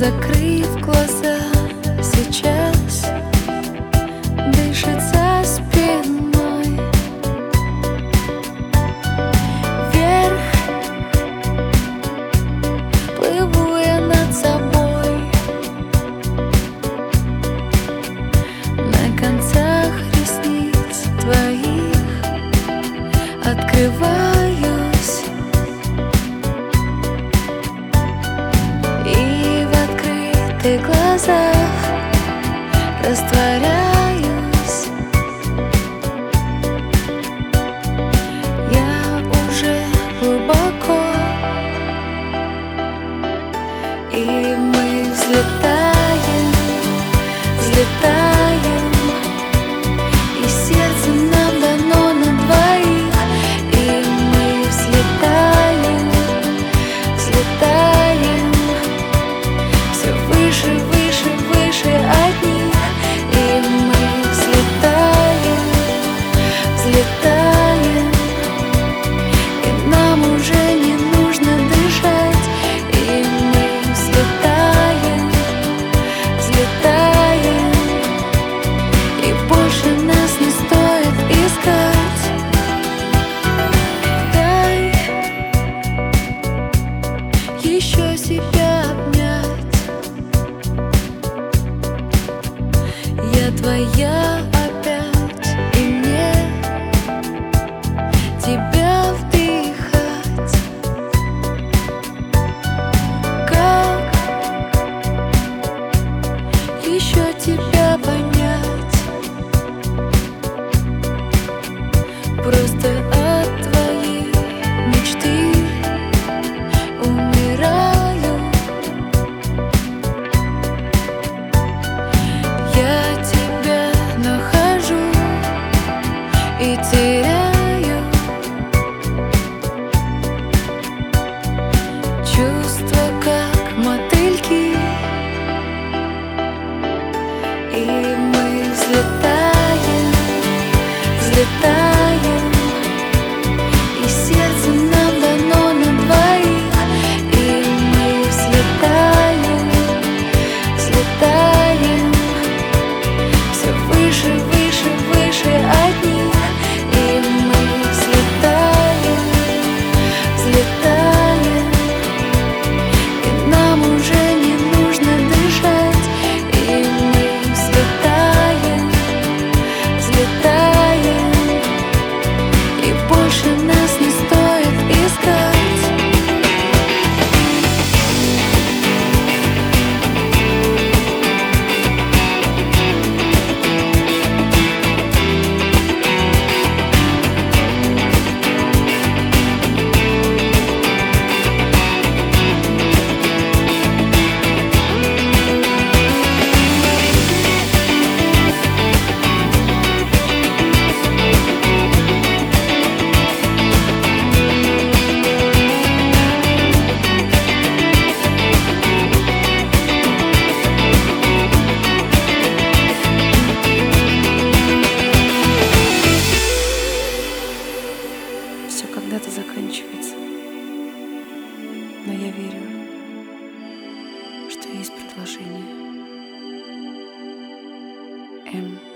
Закрыв глаза, сейчас дышит за спиной. Вверх плыву я над собой. На концах ресниц твоих открываюсь, и в открытых глазах растворяюсь. Я уже глубоко, и мы взлетаем, взлетаем, и сердце нам дано на двоих. И мы взлетаем, взлетаем, все выше, выше, выше от них. И мы взлетаем, взлетаем, и нам уже не нужно дышать. И мы взлетаем, взлетаем, и больше нас не стоит искать. Дай еще себя обнять. Я твоя опять, и мне тебя вдыхать. Как еще тебя понять? Просто от твоей мечты умираю. Я тебя нахожу и теряю. Чувства как мотыльки, и мы взлетаем, взлетаем, и сердце нам дано на двоих. И мы взлетаем, взлетаем, все выше, выше, выше от них. И мы взлетаем, взлетаем, и нам уже не нужно дышать. И мы взлетаем, взлетаем, и больше нас не стоит искать. Все когда-то заканчивается, но я верю, что есть продолжение. М.